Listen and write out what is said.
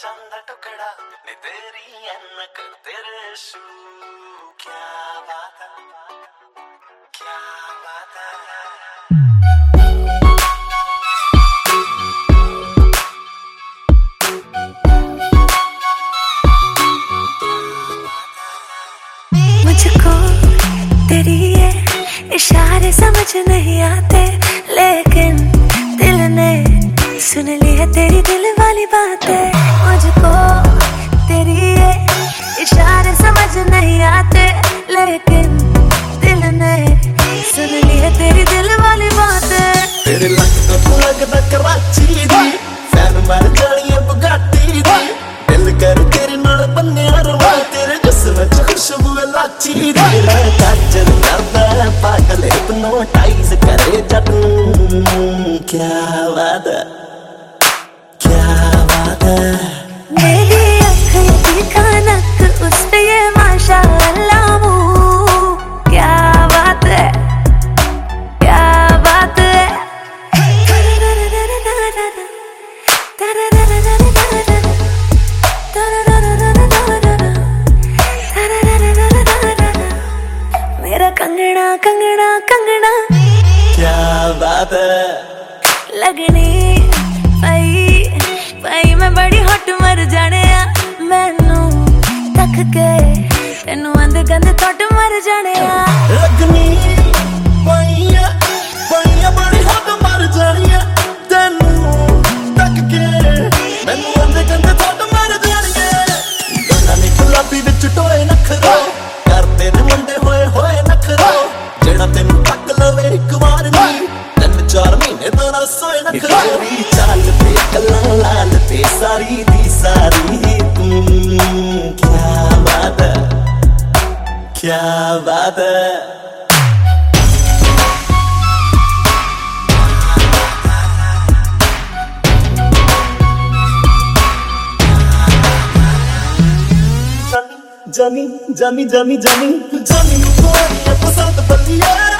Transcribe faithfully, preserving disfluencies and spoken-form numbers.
चंद टुकड़ा नी तेरी अनक तेरे शू क्या बात है क्या बात है। मुझको तेरी ये इशारे समझ नहीं आते, लेकिन दिल ने सुन ली है तेरी दिल वाली बातें। मुझको तेरी ये इशारे समझ नहीं आते, लेकिन दिल ने सुन ली है तेरी दिल वाली बातें। तेरे लगता तू लगता कराची दी, फैन मर जानी है बुगाटी दी। दिल कर तेरे नाल बन्ने रवा, तेरे जिस्म च खुशबू लाची दी। तेरा काजल करदा पागल हिप्नोटाइज करे जट, क्या बात है क्या बात है। मेरी आँखें दिखा नक उस पे ये माशाअल्लाह मुँह, क्या बात है क्या बात है। मेरा कंगना कंगना कंगना, क्या बात है। लगनी पई पई मैं बड़ी हट मर जाने आ, मैनू तक के तेनू अंध गंध थोट मर जाने आ। लगनी पई पई बड़ी हट मर जानी है, तेनू तक के मैनू अंध गंध थोट मर जानी है। गन्ना ने गुलाबी विच टोए नखरो, करते ने मुंडे होए होए नखरो। जेड़ा तेनू तक लवे एक वार नहीं, तीन चार महीने तो ना सोए नखरो। तेरी चाल ते गल्लां लाल ते सारी दी सारी तू, क्या बात है क्या बात है। जानी जानी जानी जानी जानी जानी को पसंद बलिया।